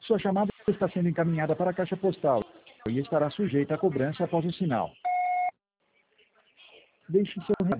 Sua chamada está sendo encaminhada para a caixa postal e estará sujeita a cobrança após o sinal. Deixe seu recado